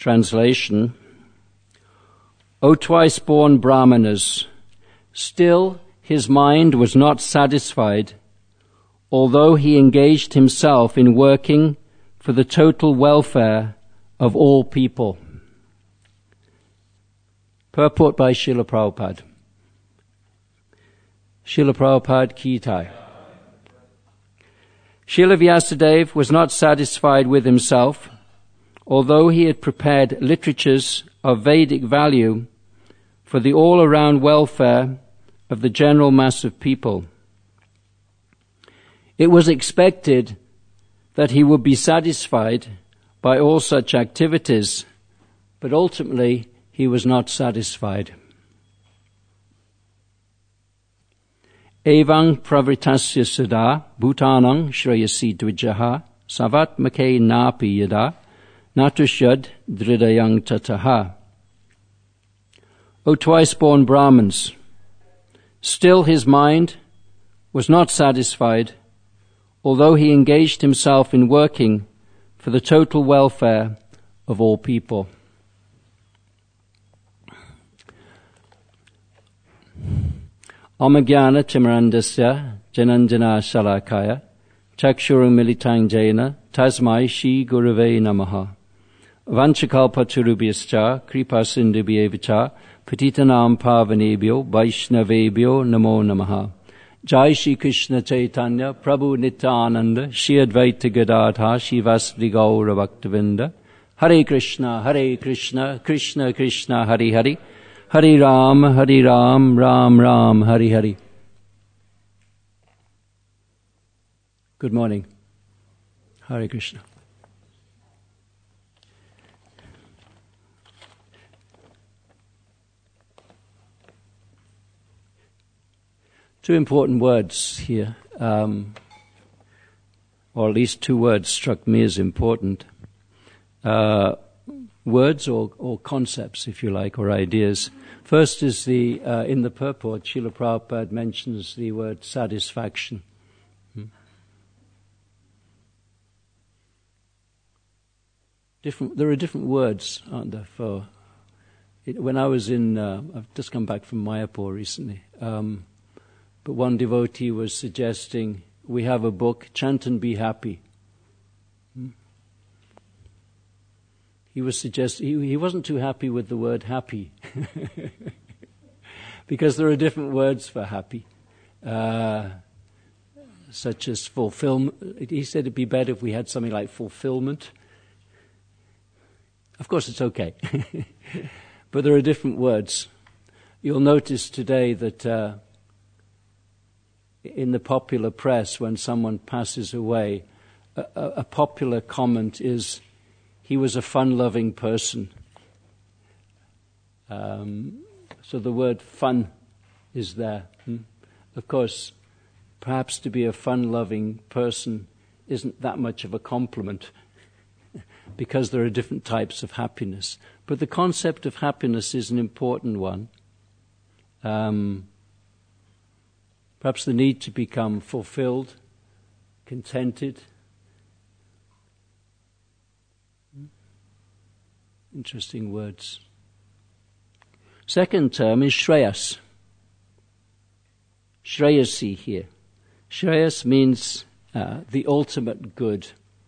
Translation. O twice-born Brahmanas, still his mind was not satisfied, although he engaged himself in working for the total welfare of all people. Purport by Srila Prabhupada. Srila Prabhupada Ki Jai. Srila Vyasadeva was not satisfied with himself, although he had prepared literatures of Vedic value for the all-around welfare of the general mass of people. It was expected that he would be satisfied by all such activities, but ultimately he was not satisfied. Evang pravritasya sada bhutanang shreyasi dvijaha savatmake napi yada natushad dridayang tataha. O twice-born Brahmins, still his mind was not satisfied, although he engaged himself in working for the total welfare of all people. Amagyana timarandasya jananjana shalakaya chakshurum militang jena tasmai shi gurave namaha vanchakalpaturubhyascha kripasindubhyevacha patitanam pavanebhyo vaishnavebhyo namo namaha. Jai Shri Krishna Chaitanya Prabhu Nityananda Shri Advaita Gadadhar Shivasri Gaura Bhaktavinda. Hare Krishna Krishna Krishna Hare Hare Hare Ram Ram Ram Hare Hare. Good morning. Hare Krishna. Two important words here, or at least two words struck me as important. Words or concepts, if you like, or ideas. First is in the purport, Srila Prabhupada mentions the word satisfaction. There are different words, aren't there, for it. When I was I've just come back from Mayapur recently, but one devotee was suggesting we have a book, Chant and Be Happy. He was suggesting he wasn't too happy with the word happy because there are different words for happy, such as fulfillment. He said it'd be better if we had something like fulfillment. Of course, it's okay, but there are different words. You'll notice today that in the popular press, when someone passes away, a popular comment is, he was a fun-loving person. So the word fun is there. Of course, perhaps to be a fun-loving person isn't that much of a compliment because there are different types of happiness. But the concept of happiness is an important one. Perhaps the need to become fulfilled, contented. Interesting words. Second term is Shreyas. Shreyasi here. Shreyas means the ultimate good.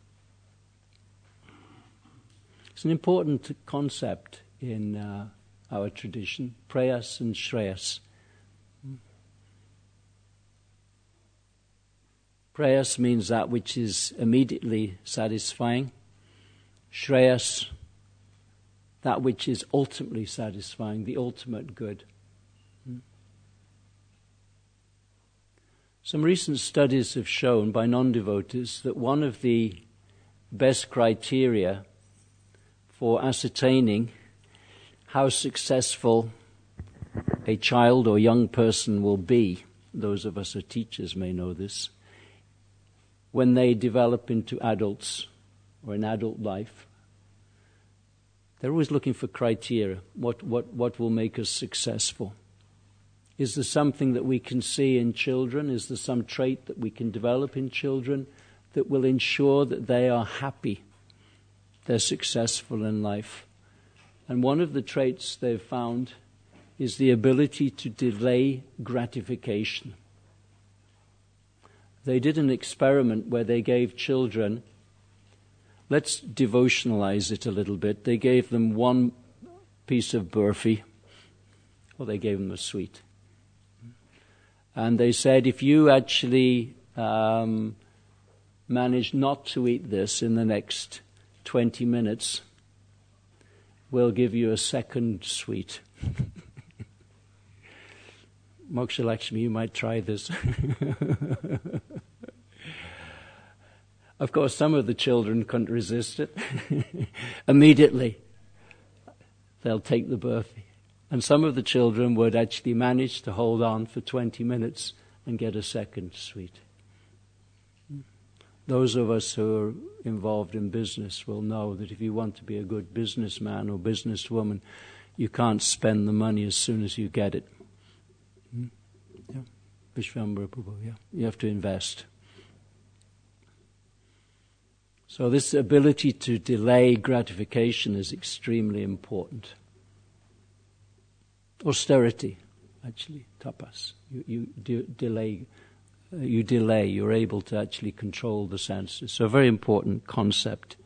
It's an important concept in our tradition, Prayas and Shreyas. Prayas means that which is immediately satisfying. Shreyas, that which is ultimately satisfying, the ultimate good. Some recent studies have shown by non-devotees that one of the best criteria for ascertaining how successful a child or young person will be, those of us who are teachers may know this, when they develop into adults or an adult life, they're always looking for criteria. What will make us successful? Is there something that we can see in children? Is there some trait that we can develop in children that will ensure that they are happy, they're successful in life? And one of the traits they've found is the ability to delay gratification. They did an experiment where they gave children, let's devotionalize it a little bit, they gave them one piece of burfi, or they gave them a sweet. And they said, if you actually manage not to eat this in the next 20 minutes, we'll give you a second sweet. Moksha Lakshmi, you might try this. Of course, some of the children couldn't resist it. Immediately, they'll take the burfi. And some of the children would actually manage to hold on for 20 minutes and get a second sweet. Those of us who are involved in business will know that if you want to be a good businessman or businesswoman, you can't spend the money as soon as you get it. Yeah. Vishvambara Prabhu, yeah. You have to invest. So this ability to delay gratification is extremely important. Austerity, actually, tapas. You delay. You're able to actually control the senses. So a very important concept.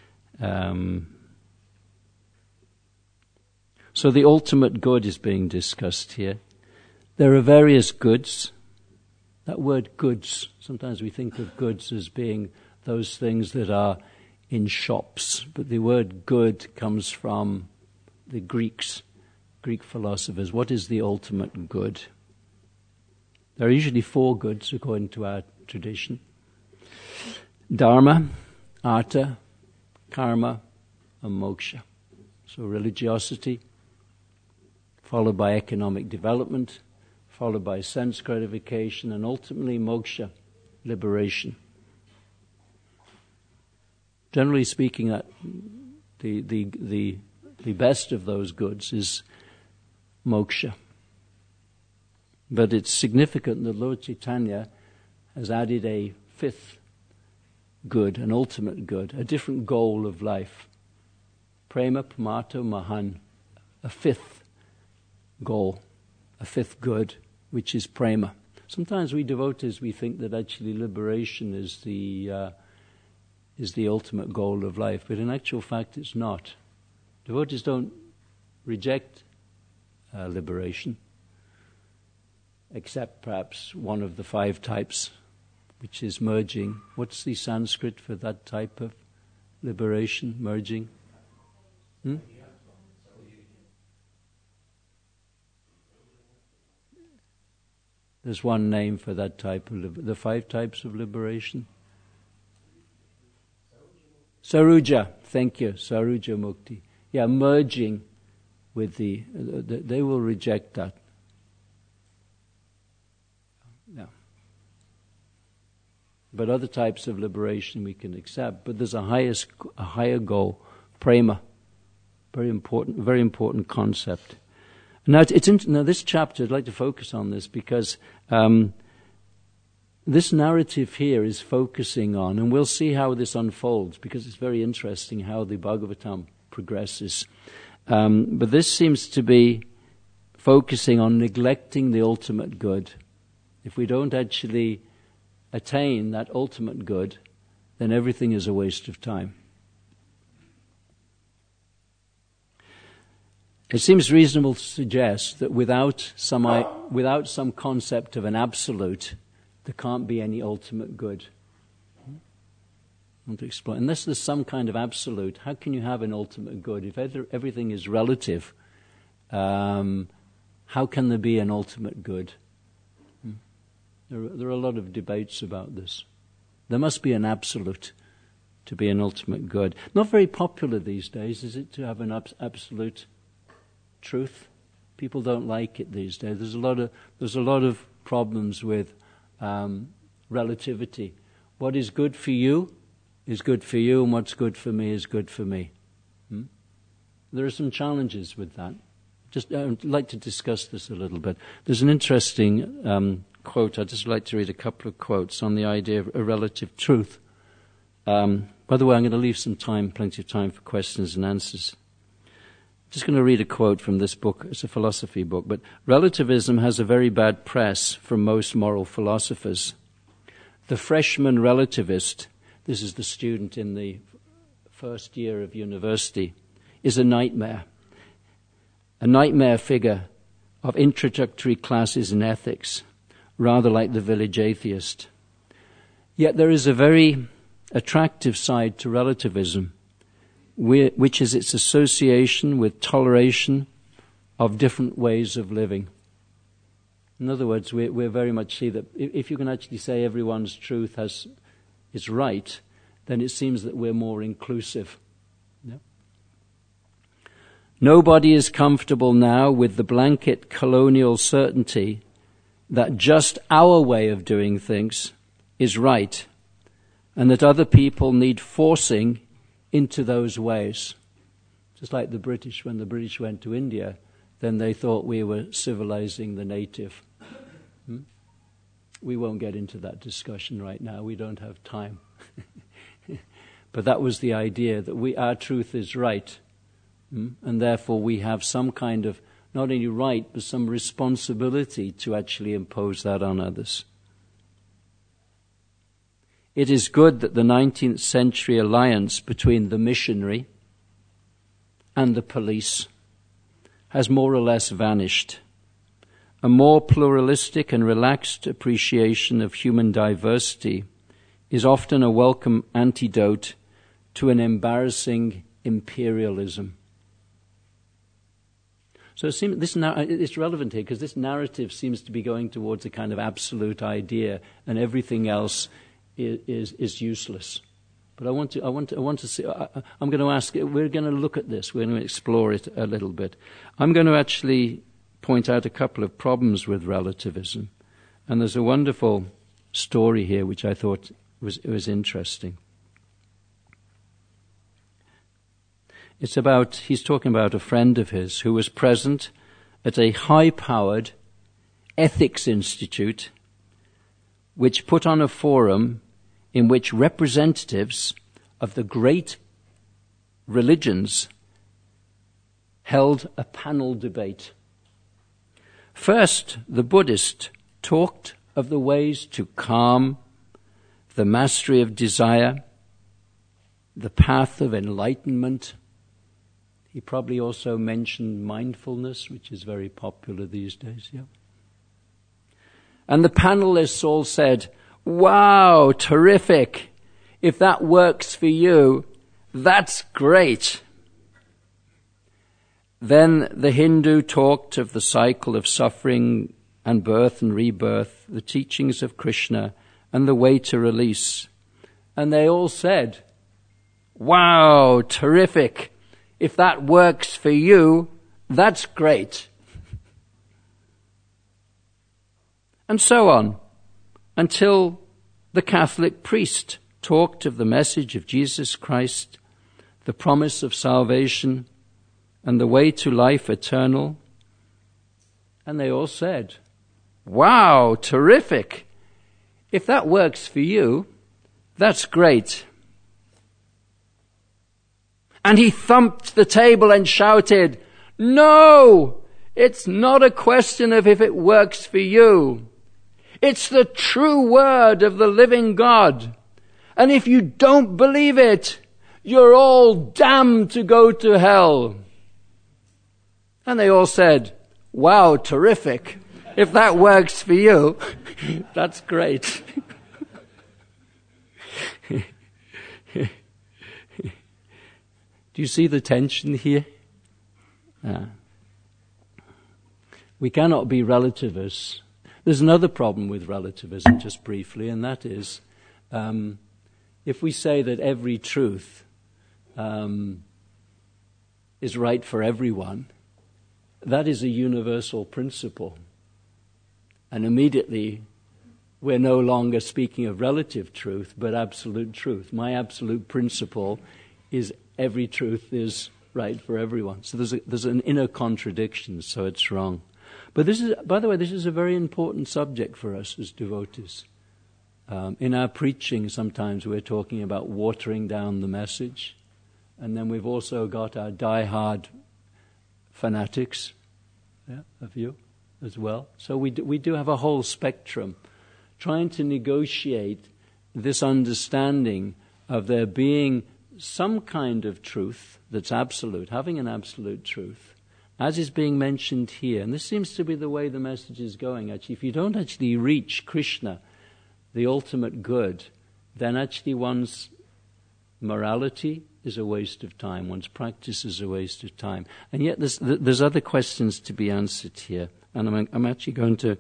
So the ultimate good is being discussed here. There are various goods. That word goods, sometimes we think of goods as being those things that are in shops, but the word good comes from the Greek philosophers. What is the ultimate good? There are usually 4 goods according to our tradition. Dharma, artha, karma, and moksha. So religiosity, followed by economic development, followed by sense gratification, and ultimately moksha, liberation. Generally speaking, that the best of those goods is moksha. But it's significant that Lord Chaitanya has added a 5th good, an ultimate good, a different goal of life. Prema Pamato Mahan, a 5th goal, a 5th good, which is prema. Sometimes we devotees, we think that actually liberation is the ultimate goal of life, but in actual fact it's not. Devotees don't reject liberation, except perhaps one of the 5 types, which is merging. What's the Sanskrit for that type of liberation, merging? There's one name for that type of the 5 types of liberation. Saruja, thank you, Saruja Mukti. Yeah, merging with they will reject that. Yeah. But other types of liberation we can accept. But there's a higher goal, prema. Very important concept. Now, now this chapter, I'd like to focus on this because this narrative here is focusing on, and we'll see how this unfolds because it's very interesting how the Bhagavatam progresses. But this seems to be focusing on neglecting the ultimate good. If we don't actually attain that ultimate good, then everything is a waste of time. It seems reasonable to suggest that without some concept of an absolute, there can't be any ultimate good. I want to explain. Unless there's some kind of absolute, how can you have an ultimate good? If everything is relative, how can there be an ultimate good? There are a lot of debates about this. There must be an absolute to be an ultimate good. Not very popular these days, is it, to have an absolute truth? People don't like it these days. There's a lot of problems with relativity. What is good for you is good for you, and what's good for me is good for me. There are some challenges with that. I'd like to discuss this a little bit. There's an interesting quote. I'd just like to read a couple of quotes on the idea of a relative truth. By the way, I'm going to leave plenty of time for questions and answers. Just going to read a quote from this book. It's a philosophy book. But relativism has a very bad press from most moral philosophers. The freshman relativist, this is the student in the first year of university, is a nightmare figure of introductory classes in ethics, rather like the village atheist. Yet there is a very attractive side to relativism, which is its association with toleration of different ways of living. In other words, we very much see that if you can actually say everyone's truth is right, then it seems that we're more inclusive. Yeah? Nobody is comfortable now with the blanket colonial certainty that just our way of doing things is right, and that other people need forcing into those ways. Just like the British, when the British went to India, then they thought we were civilizing the native. We won't get into that discussion right now. We don't have time. But that was the idea, that our truth is right. And therefore we have some kind of, not only right, but some responsibility to actually impose that on others. It is good that the 19th century alliance between the missionary and the police has more or less vanished. A more pluralistic and relaxed appreciation of human diversity is often a welcome antidote to an embarrassing imperialism. So it's relevant here because this narrative seems to be going towards a kind of absolute idea, and everything else is useless. But I want to see. I'm going to ask. We're going to look at this. We're going to explore it a little bit. I'm going to actually point out a couple of problems with relativism, and there's a wonderful story here which I thought was interesting. He's talking about a friend of his who was present at a high-powered ethics institute which put on a forum in which representatives of the great religions held a panel debate. First, the Buddhist talked of the ways to calm, the mastery of desire, the path of enlightenment. He probably also mentioned mindfulness, which is very popular these days. Yeah. And the panelists all said, "Wow, terrific. If that works for you, that's great." Then the Hindu talked of the cycle of suffering and birth and rebirth, the teachings of Krishna, and the way to release. And they all said, "Wow, terrific. If that works for you, that's great." And so on, until the Catholic priest talked of the message of Jesus Christ, the promise of salvation, and the way to life eternal. And they all said, "Wow, terrific. If that works for you, that's great." And he thumped the table and shouted, "No, it's not a question of if it works for you. It's the true word of the living God. And if you don't believe it, you're all damned to go to hell." And they all said, "Wow, terrific. If that works for you, that's great." Do you see the tension here? We cannot be relativists. There's another problem with relativism, just briefly, and that is, if we say that every truth is right for everyone, that is a universal principle. And immediately, we're no longer speaking of relative truth, but absolute truth. My absolute principle is every truth is right for everyone. So there's an inner contradiction, so it's wrong. But this is, by the way, this is a very important subject for us as devotees. In our preaching, sometimes we're talking about watering down the message. And then we've also got our die-hard fanatics, a few as well. So we do have a whole spectrum trying to negotiate this understanding of there being some kind of truth that's absolute, having an absolute truth, as is being mentioned here. And this seems to be the way the message is going, actually. If you don't actually reach Krishna, the ultimate good, then actually one's morality is a waste of time, one's practice is a waste of time. And yet there's other questions to be answered here. And I'm actually going to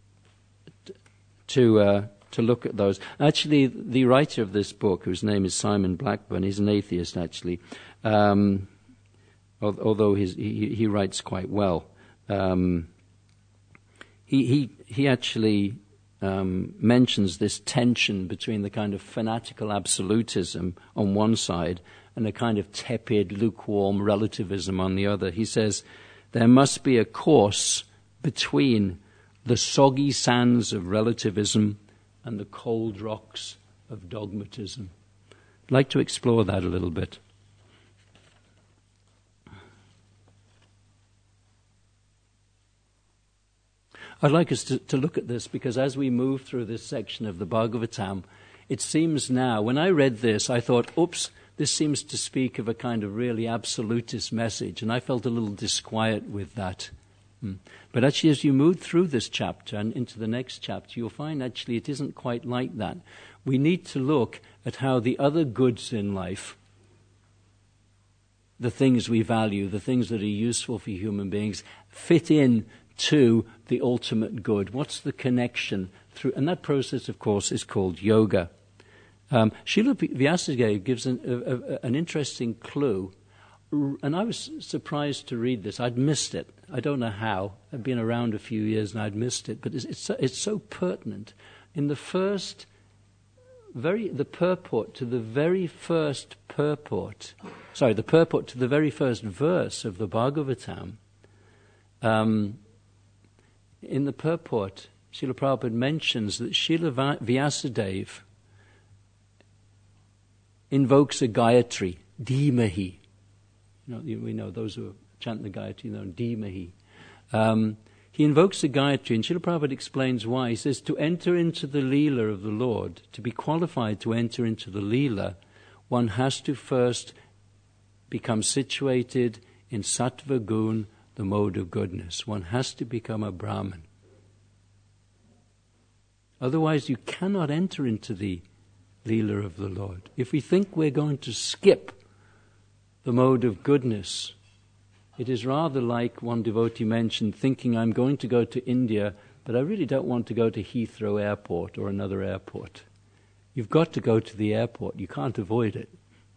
look at those. Actually, the writer of this book, whose name is Simon Blackburn, he's an atheist, actually, although he writes quite well. He actually mentions this tension between the kind of fanatical absolutism on one side and a kind of tepid, lukewarm relativism on the other. He says, there must be a course between the soggy sands of relativism and the cold rocks of dogmatism. I'd like to explore that a little bit. I'd like us to look at this because as we move through this section of the Bhagavatam, it seems now, when I read this, I thought, oops, this seems to speak of a kind of really absolutist message, and I felt a little disquiet with that. But actually, as you move through this chapter and into the next chapter, you'll find actually it isn't quite like that. We need to look at how the other goods in life, the things we value, the things that are useful for human beings, fit in to the ultimate good. What's the connection through? And that process, of course, is called yoga. Srila Vyasadeva gives an interesting clue, and I was surprised to read this. I'd missed it. I don't know how. I'd been around a few years and I'd missed it, but it's so pertinent. In the purport to the very first verse of the Bhagavatam. In the purport, Srila Prabhupada mentions that Srila Vyasadeva invokes a Gayatri, Dhimahi. We know those who chant the Gayatri know Dhimahi. He invokes the Gayatri, and Srila Prabhupada explains why. He says, to enter into the Leela of the Lord, to be qualified to enter into the Leela, one has to first become situated in Sattva Gun, the mode of goodness. One has to become a Brahmin. Otherwise, you cannot enter into the Leela of the Lord. If we think we're going to skip the mode of goodness, it is rather like one devotee mentioned, thinking I'm going to go to India, but I really don't want to go to Heathrow Airport or another airport. You've got to go to the airport. You can't avoid it.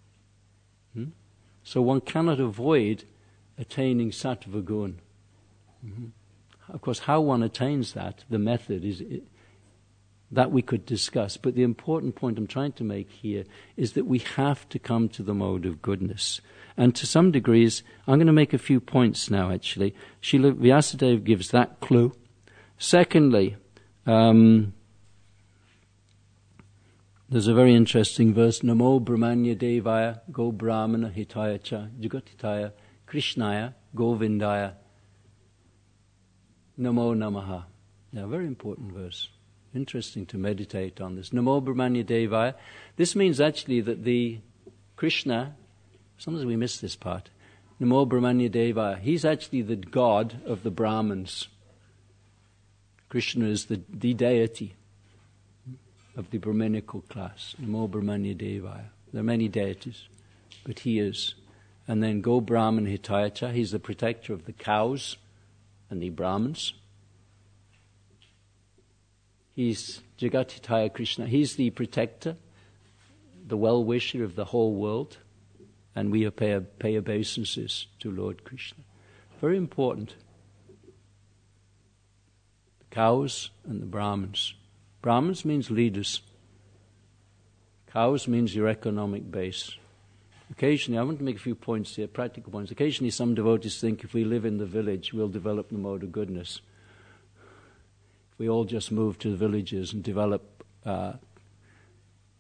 So one cannot avoid attaining Sattva Gun. Of course, how one attains that, the method, is that we could discuss. But the important point I'm trying to make here is that we have to come to the mode of goodness. And to some degrees, I'm going to make a few points now, actually. Srila Vyasadeva gives that clue. Secondly, there's a very interesting verse, Namo Brahmanya Devaya Go Brahmana Hitaya Cha Jagatitaya Krishnaya Govindaya Namo Namaha. Now, very important verse. Interesting to meditate on this. Namo Brahmanya Devaya. This means actually that the Krishna, sometimes we miss this part, Namo Brahmanya Devaya, he's actually the god of the Brahmins. Krishna is the deity of the Brahminical class. Namo Brahmanya Devaya. There are many deities, but he is. And then Go Brahman Hitayacha, he's the protector of the cows and the Brahmins. He's Jagatitaya Krishna. He's the protector, the well-wisher of the whole world, and we pay obeisances to Lord Krishna. Very important. The cows and the Brahmins. Brahmins means leaders. Cows means your economic base. Occasionally, I want to make a few points here, practical points. Occasionally, some devotees think if we live in the village, we'll develop the mode of goodness. If we all just move to the villages and develop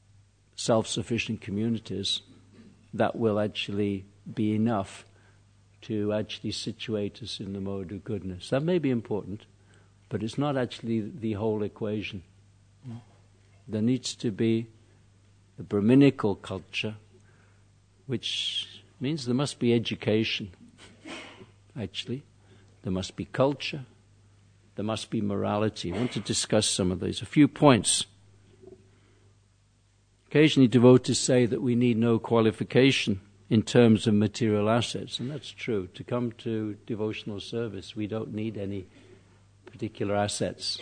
self-sufficient communities, that will actually be enough to actually situate us in the mode of goodness. That may be important, but it's not actually the whole equation. There needs to be the Brahminical culture, which means there must be education, actually. There must be culture. There must be morality. I want to discuss some of these. A few points. Occasionally devotees say that we need no qualification in terms of material assets, and that's true. To come to devotional service, we don't need any particular assets.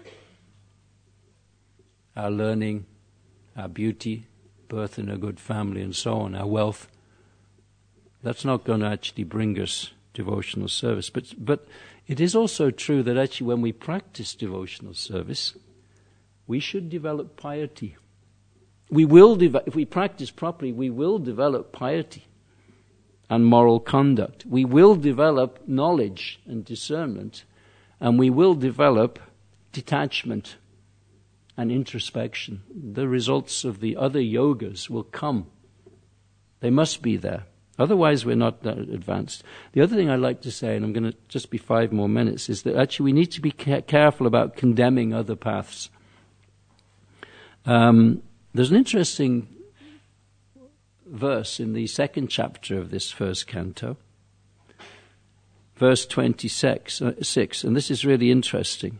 Our learning, our beauty, birth in a good family, and so on, our wealth, that's not going to actually bring us devotional service. But it is also true that actually when we practice devotional service, we should develop piety. If we practice properly, we will develop piety and moral conduct. We will develop knowledge and discernment, and we will develop detachment and introspection. The results of the other yogas will come. They must be there. Otherwise, we're not that advanced. The other thing I'd like to say, and I'm going to just be 5 more minutes, is that actually we need to be careful about condemning other paths. There's an interesting verse in the 2nd chapter of this first canto, verse 26, and this is really interesting.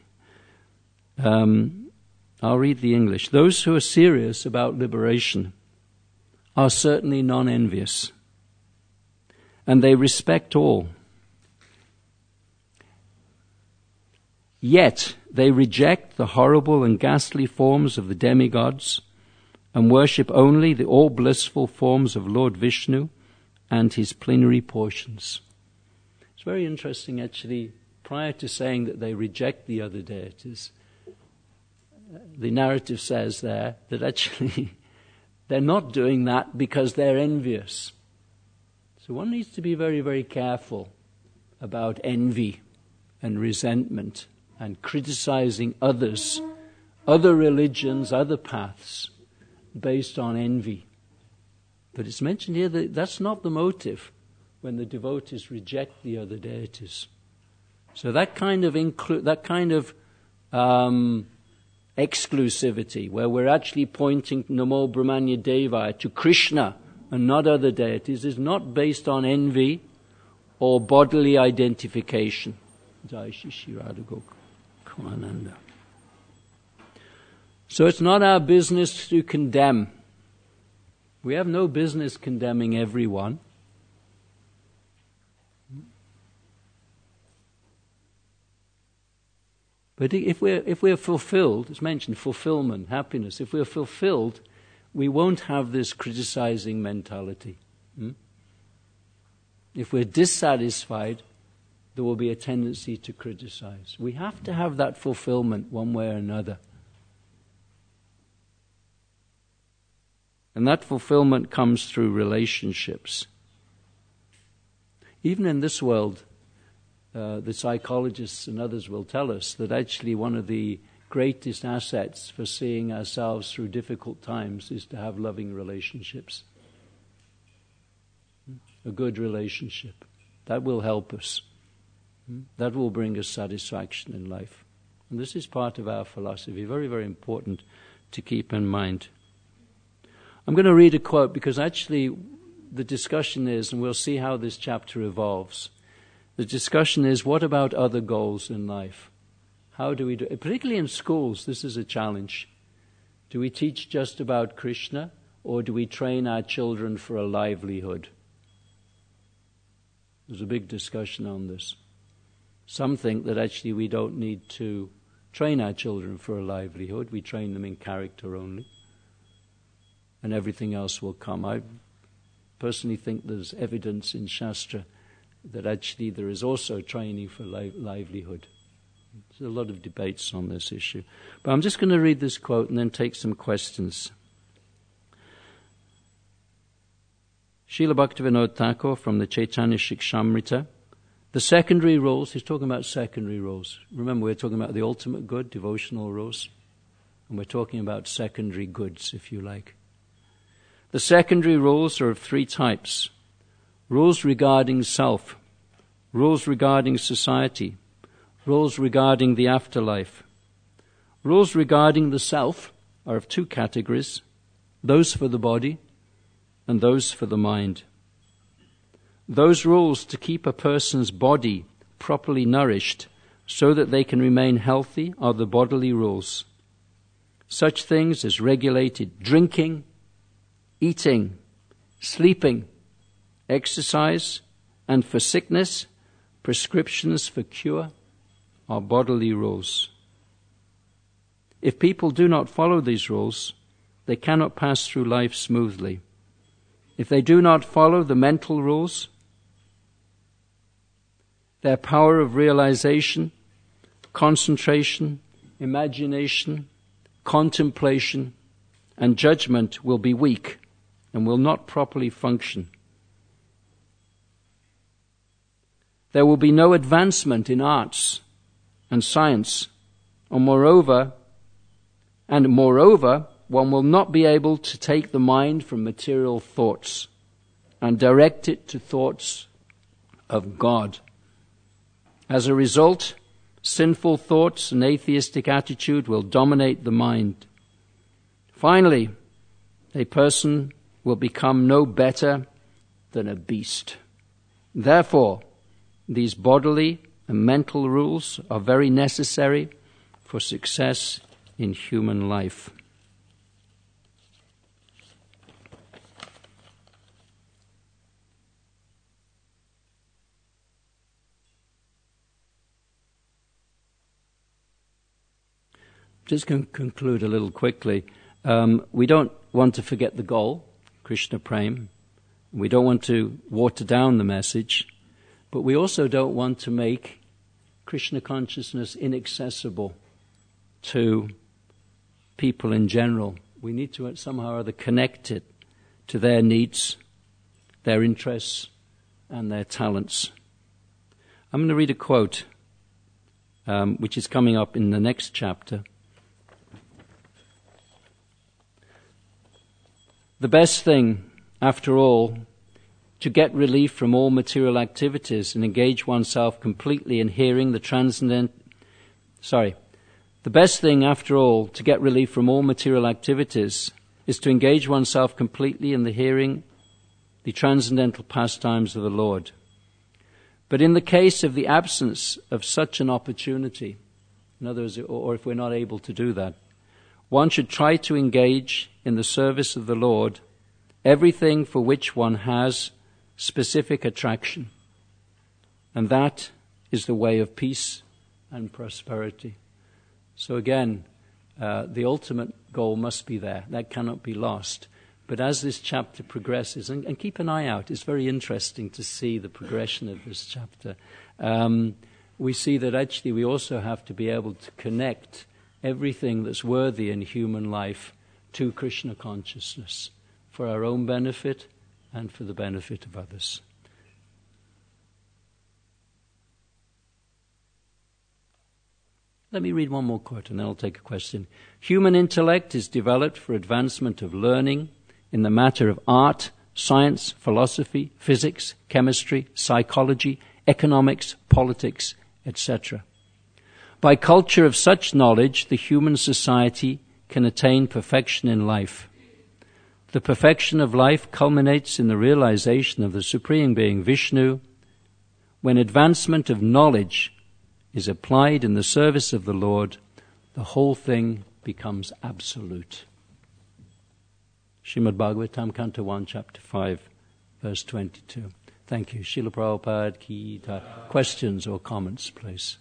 I'll read the English. Those who are serious about liberation are certainly non-envious, and they respect all. Yet they reject the horrible and ghastly forms of the demigods and worship only the all-blissful forms of Lord Vishnu and his plenary portions. It's very interesting, actually, prior to saying that they reject the other deities, the narrative says there that actually they're not doing that because they're envious. So one needs to be very, very careful about envy and resentment and criticizing others, other religions, other paths, based on envy. But it's mentioned here that that's not the motive when the devotees reject the other deities. So that kind of exclusivity, where we're actually pointing Namo Brahmanya Devaya to Krishna and not other deities, is not based on envy or bodily identification. Jai Shri Radha Gokulananda. So it's not our business to condemn. We have no business condemning everyone. But if we're fulfilled, it's mentioned fulfillment, happiness, if we're fulfilled, we won't have this criticizing mentality. If we're dissatisfied, there will be a tendency to criticize. We have to have that fulfillment one way or another. And that fulfillment comes through relationships. Even in this world, the psychologists and others will tell us that actually one of the greatest assets for seeing ourselves through difficult times is to have loving relationships. A good relationship. That will help us. That will bring us satisfaction in life. And this is part of our philosophy, very, very important to keep in mind. I'm going to read a quote because actually the discussion is, and we'll see how this chapter evolves, the discussion is, what about other goals in life? How do we do it? Particularly in schools, this is a challenge. Do we teach just about Krishna, or do we train our children for a livelihood? There's a big discussion on this. Some think that actually we don't need to train our children for a livelihood. We train them in character only, and everything else will come. I personally think there's evidence in Shastra that actually there is also training for livelihood. There's a lot of debates on this issue. But I'm just going to read this quote and then take some questions. Srila Bhaktivinoda Thakur from the Chaitanya Shikshamrita. The secondary roles, he's talking about secondary roles. Remember, we're talking about the ultimate good, devotional roles. And we're talking about secondary goods, if you like. The secondary rules are of 3 types. Rules regarding self. rules regarding society, rules regarding the afterlife. Rules regarding the self are of two categories, those for the body and those for the mind. Those rules to keep a person's body properly nourished so that they can remain healthy are the bodily rules. Such things as regulated drinking, eating, sleeping, exercise, and for sickness, prescriptions for cure are bodily rules. If people do not follow these rules, they cannot pass through life smoothly. If they do not follow the mental rules, their power of realization, concentration, imagination, contemplation, and judgment will be weak and will not properly function. There will be no advancement in arts and science, and moreover, one will not be able to take the mind from material thoughts and direct it to thoughts of God. As a result, sinful thoughts and atheistic attitude will dominate the mind. Finally, a person will become no better than a beast. Therefore, these bodily and mental rules are very necessary for success in human life. Just going to conclude a little quickly. We don't want to forget the goal, Krishna Prem. We don't want to water down the message, but we also don't want to make Krishna consciousness inaccessible to people in general. We need to somehow or other connect it to their needs, their interests, and their talents. I'm going to read a quote, which is coming up in the next chapter. The best thing, after all, to get relief from all material activities and engage oneself completely in hearing the The best thing, after all, to get relief from all material activities is to engage oneself completely in the hearing the transcendental pastimes of the Lord. But in the case of the absence of such an opportunity, in other words, or if we're not able to do that, one should try to engage in the service of the Lord everything for which one has specific attraction. And that is the way of peace and prosperity. So again, the ultimate goal must be there. That cannot be lost. But as this chapter progresses, and keep an eye out, it's very interesting to see the progression of this chapter. We see that actually we also have to be able to connect everything that's worthy in human life to Krishna consciousness for our own benefit and for the benefit of others. Let me read one more quote and then I'll take a question. Human intellect is developed for advancement of learning in the matter of art, science, philosophy, physics, chemistry, psychology, economics, politics, etc. By culture of such knowledge, the human society can attain perfection in life. The perfection of life culminates in the realization of the Supreme Being, Vishnu. When advancement of knowledge is applied in the service of the Lord, the whole thing becomes absolute. Srimad Bhagavatam, Canto 1, Chapter 5, verse 22. Thank you. Srila Prabhupada Ki Jai. Questions or comments, please?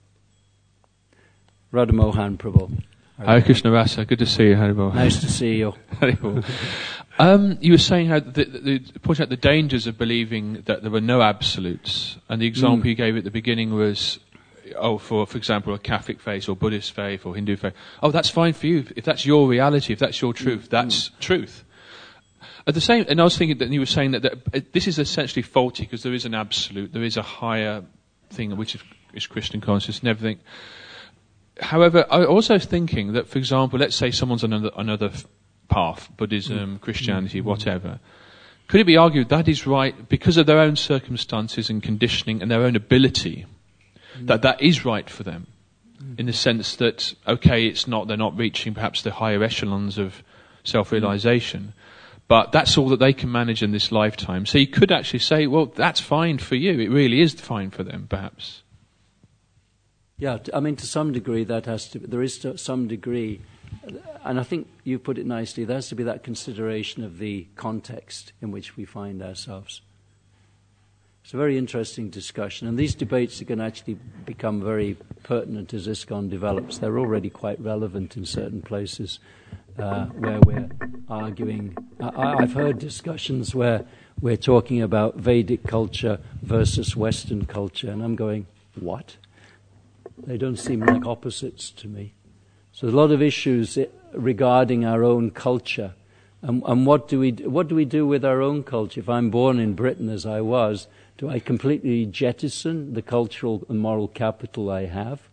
Radha Mohan Prabhu. Hare Krishna Rasa, good to see you, Haribol. Nice to see you. You were saying how pointing out the dangers of believing that there were no absolutes, and the example you gave at the beginning was, for example, a Catholic faith or Buddhist faith or Hindu faith. Oh, that's fine for you. If that's your reality, if that's your truth, that's truth. At the same, and I was thinking that you were saying that this is essentially faulty because there is an absolute, there is a higher thing which is Christian consciousness and everything. However, I also thinking that, for example, let's say someone's on another path, Buddhism, Christianity, whatever. Could it be argued that is right because of their own circumstances and conditioning and their own ability, that is right for them, in the sense that, okay, they're not reaching perhaps the higher echelons of self-realization, but that's all that they can manage in this lifetime. So you could actually say, well, that's fine for you. It really is fine for them, perhaps. Yeah, I mean, to some degree, there is some degree, and I think you put it nicely, there has to be that consideration of the context in which we find ourselves. It's a very interesting discussion, and these debates are going to actually become very pertinent as ISKCON develops. They're already quite relevant in certain places where we're arguing. I've heard discussions where we're talking about Vedic culture versus Western culture, and I'm going, what? They don't seem like opposites to me. So a lot of issues regarding our own culture, and what do we do with our own culture? If I'm born in Britain as I was, do I completely jettison the cultural and moral capital I have?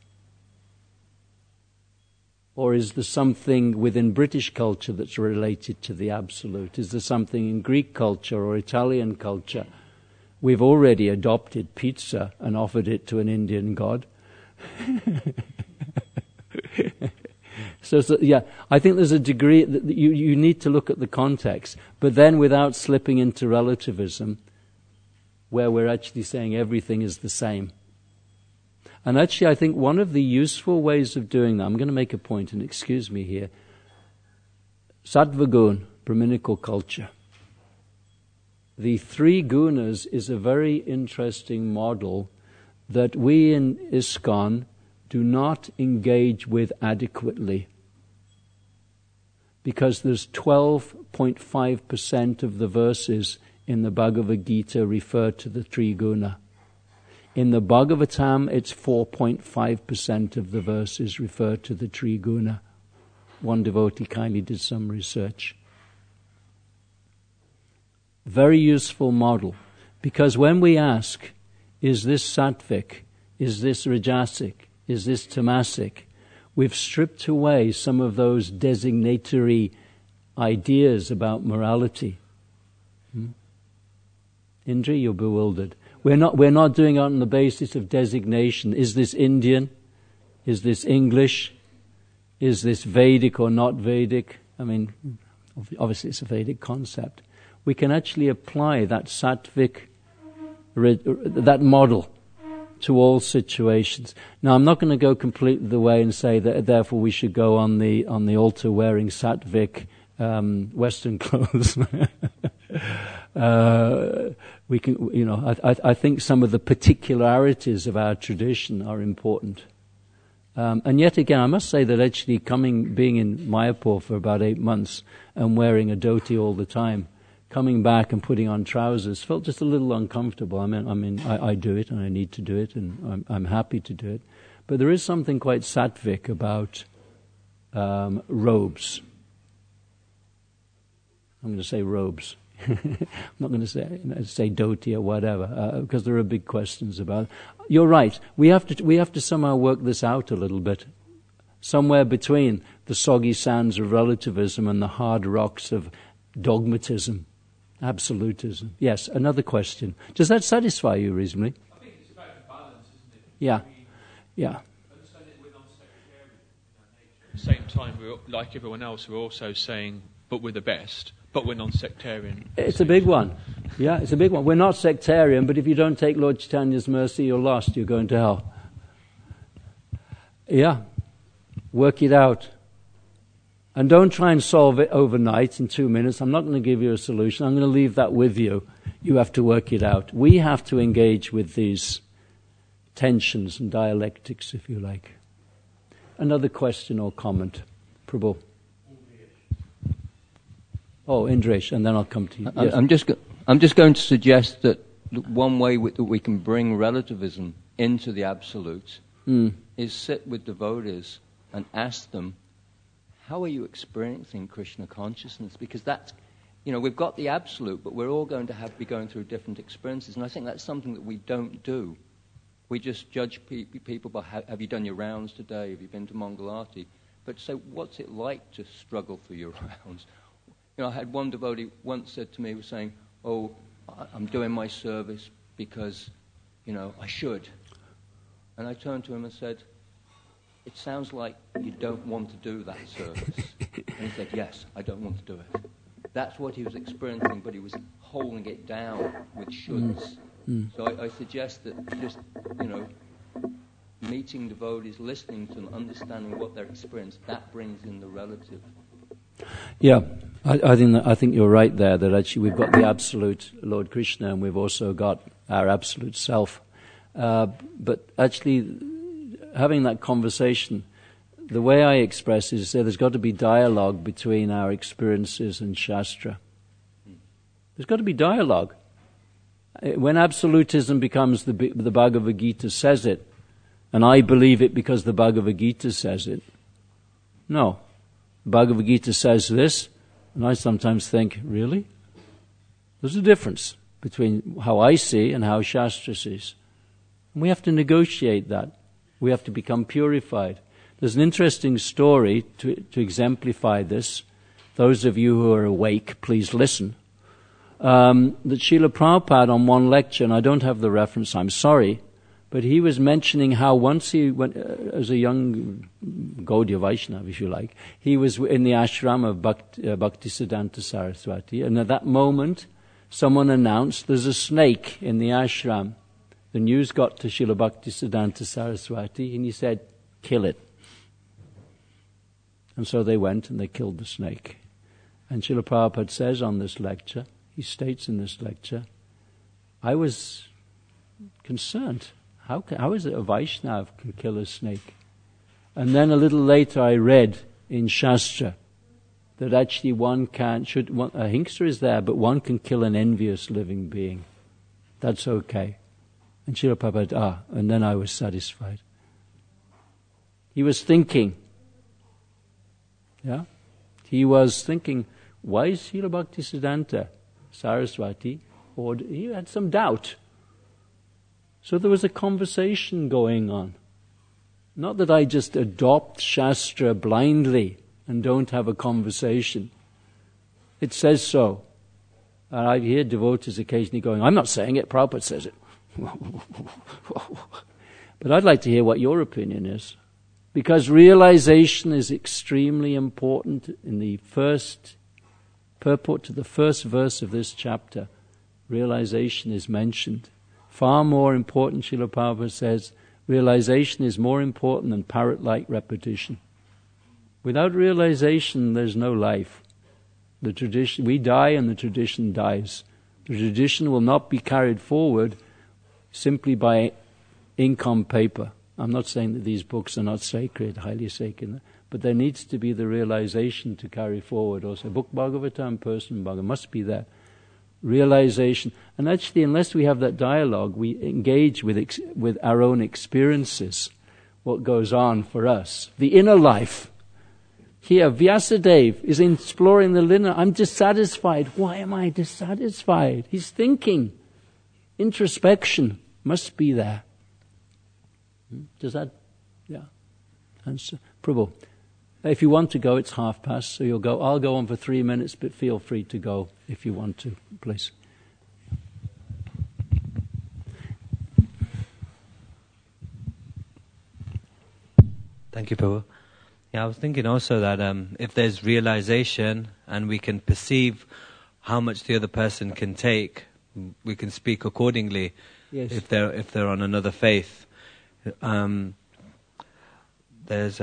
Or is there something within British culture that's related to the absolute? Is there something in Greek culture or Italian culture? We've already adopted pizza and offered it to an Indian god. So, yeah, I think there's a degree that you need to look at the context, but then without slipping into relativism, where we're actually saying everything is the same. And actually, I think one of the useful ways of doing that, I'm going to make a point, and excuse me here, Sattva Gun, Brahminical culture. The 3 gunas is a very interesting model that we in ISKCON do not engage with adequately, because there's 12.5% of the verses in the Bhagavad Gita refer to the 3 guna. In the Bhagavatam, it's 4.5% of the verses refer to the 3 guna. One devotee kindly did some research. Very useful model, because when we ask, is this sattvic, is this rajasic, is this tamasic, we've stripped away some of those designatory ideas about morality. Indra, you're bewildered. We're not doing it on the basis of designation. Is this Indian? Is this English? Is this Vedic or not Vedic? I mean, obviously it's a Vedic concept. We can actually apply that sattvic, that model, to all situations. Now, I'm not going to go completely the way and say that therefore we should go on the altar wearing sattvic Western clothes. We can, I think some of the particularities of our tradition are important. And yet again, I must say that actually being in Mayapur for about 8 months and wearing a dhoti all the time, coming back and putting on trousers felt just a little uncomfortable. I do it and I need to do it and I'm happy to do it. But there is something quite sattvic about robes. I'm going to say robes. I'm not going to say dhoti or whatever, because there are big questions about it. You're right. We have to somehow work this out a little bit, somewhere between the soggy sands of relativism and the hard rocks of dogmatism, absolutism. Yes, another question. Does that satisfy you reasonably? I think it's about the balance, isn't it? Yeah. Understand that we're non-sectarian in our nature. At the same time, we're, like everyone else, we're also saying, but we're the best. But we're non-sectarian. It's a big one. Yeah, it's a big one. We're not sectarian, but if you don't take Lord Chaitanya's mercy, you're lost. You're going to hell. Yeah. Work it out. And don't try and solve it overnight in 2 minutes. I'm not going to give you a solution. I'm going to leave that with you. You have to work it out. We have to engage with these tensions and dialectics, if you like. Another question or comment? Prabhu. Oh, Indresh, and then I'll come to you. Yes. I'm just going to suggest that one way that we can bring relativism into the absolute is sit with devotees and ask them, how are you experiencing Krishna consciousness? Because that's, we've got the absolute, but we're all going to be going through different experiences, and I think that's something that we don't do. We just judge people by, have you done your rounds today? Have you been to Mangalati? But so what's it like to struggle through your rounds? I had one devotee once said to me, was saying, oh, I'm doing my service because, I should. And I turned to him and said, it sounds like you don't want to do that service. And he said, yes, I don't want to do it. That's what he was experiencing, but he was holding it down with shoulds. So I suggest that just, meeting devotees, listening to them, understanding what they're experiencing, that brings in the relative. Yeah, I think you're right there, that actually we've got the absolute Lord Krishna and we've also got our absolute self. But actually, having that conversation, the way I express it is that there's got to be dialogue between our experiences and Shastra. There's got to be dialogue. When absolutism becomes the Bhagavad Gita says it, and I believe it because the Bhagavad Gita says it. No. The Bhagavad Gita says this, and I sometimes think, really? There's a difference between how I see and how Shastra sees. And we have to negotiate that. We have to become purified. There's an interesting story to exemplify this. Those of you who are awake, please listen. That Srila Prabhupada on one lecture, and I don't have the reference, I'm sorry, but he was mentioning how once he went, as a young Gaudiya Vaishnava, if you like, he was in the ashram of Bhaktisiddhanta Saraswati, and at that moment, someone announced there's a snake in the ashram. The news got to Srila Bhaktisiddhanta Saraswati, and he said, kill it. And so they went and they killed the snake. And Srila Prabhupada says on this lecture, he states in this lecture, I was concerned. How is it a Vaishnava can kill a snake? And then a little later I read in Shastra that actually a hinkster is there, but one can kill an envious living being. That's okay. And Srila Prabhupada, and then I was satisfied. He was thinking, he was thinking, why is Srila Bhaktisiddhanta Saraswati, or he had some doubt. So there was a conversation going on. Not that I just adopt Shastra blindly and don't have a conversation. It says so. And I hear devotees occasionally going, I'm not saying it, Prabhupada says it. But I'd like to hear what your opinion is. Because realization is extremely important. In the first purport to the first verse of this chapter, realization is mentioned. Far more important, Srila Prabhupada says, realization is more important than parrot-like repetition. Without realization, there's no life. The tradition, we die and the tradition dies. The tradition will not be carried forward simply by ink on paper. I'm not saying that these books are not sacred, highly sacred, but there needs to be the realization to carry forward. Also, Book Bhagavatam, Person Bhagavatam must be there. Realization. And actually, unless we have that dialogue, we engage with our own experiences, what goes on for us. The inner life. Here, Vyasadeva is exploring the inner. I'm dissatisfied. Why am I dissatisfied? He's thinking. Introspection must be there. Does that? Yeah. Answer. Prabhu, if you want to go, it's past, so you'll go. I'll go on for 3 minutes, but feel free to go if you want to, please. Thank you, Prabhu. Yeah, I was thinking also that if there's realization and we can perceive how much the other person can take, we can speak accordingly. Yes. If they're on another faith. There's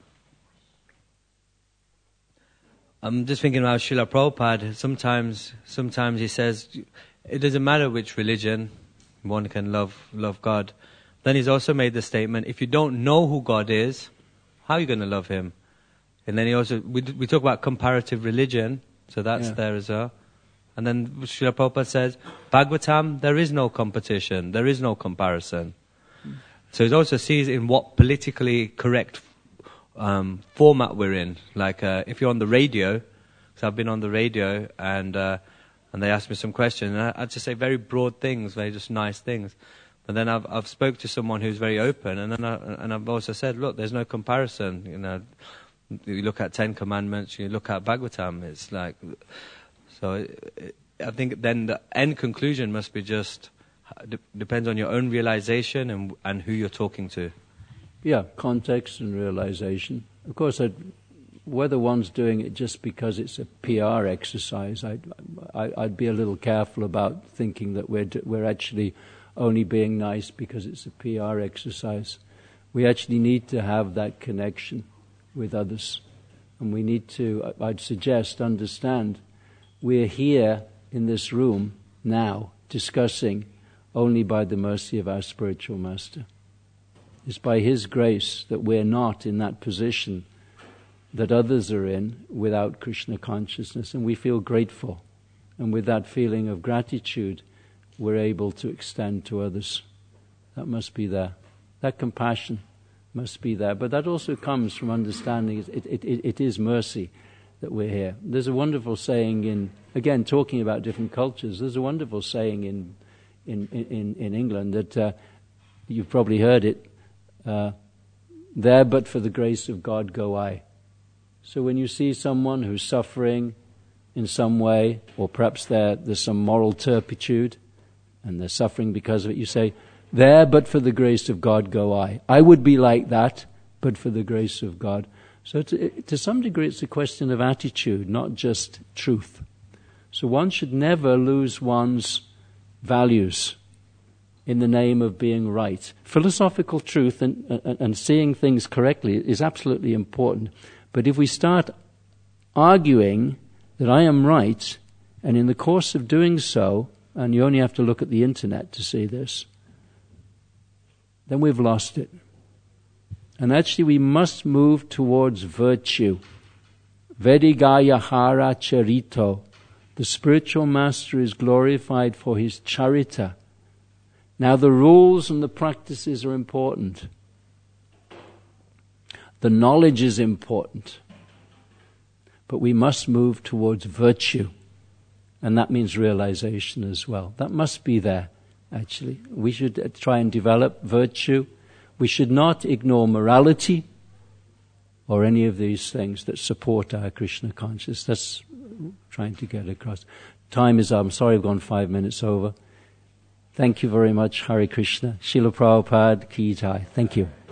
I'm just thinking about Srila Prabhupada. Sometimes he says, it doesn't matter which religion, one can love God. Then he's also made the statement, if you don't know who God is, how are you going to love Him? And then we talk about comparative religion, so that's there as well. And then Srila Prabhupada says, Bhagavatam, there is no competition, there is no comparison. So he also sees in what politically correct format we're in. Like if you're on the radio, because I've been on the radio and they asked me some questions, and I'd just say very broad things, very just nice things. But then I've spoke to someone who's very open, and then I've also said, look, there's no comparison. You know, you look at 10 Commandments, you look at Bhagavatam. It's like, so I think then the end conclusion must be just depends on your own realization and who you're talking to. Yeah, context and realization. Of course, whether one's doing it just because it's a PR exercise, I'd be a little careful about thinking that we're actually only being nice because it's a PR exercise. We actually need to have that connection with others. And we need to, I'd suggest, understand we're here in this room now discussing only by the mercy of our spiritual master. It's by his grace that we're not in that position that others are in without Krishna consciousness, and we feel grateful. And with that feeling of gratitude, we're able to extend to others. That must be there. That compassion must be there. But that also comes from understanding it is mercy that we're here. There's a wonderful saying again, talking about different cultures, there's a wonderful saying in England that you've probably heard it, there but for the grace of God go I. So when you see someone who's suffering in some way, or perhaps there's some moral turpitude, and they're suffering because of it, you say, there but for the grace of God go I. I would be like that, but for the grace of God. So to some degree it's a question of attitude, not just truth. So one should never lose one's values in the name of being right. Philosophical truth and seeing things correctly is absolutely important. But if we start arguing that I am right, and in the course of doing so, and you only have to look at the internet to see this, then we've lost it. And actually we must move towards virtue. Vedigaya hara charito. The spiritual master is glorified for his charita. Now the rules and the practices are important. The knowledge is important. But we must move towards virtue. And that means realization as well. That must be there, actually. We should try and develop virtue. We should not ignore morality or any of these things that support our Krishna consciousness. That's trying to get across. Time is up. I'm sorry I've gone 5 minutes over. Thank you very much. Hare Krishna. Srila Prabhupada Ki Jai. Thank you.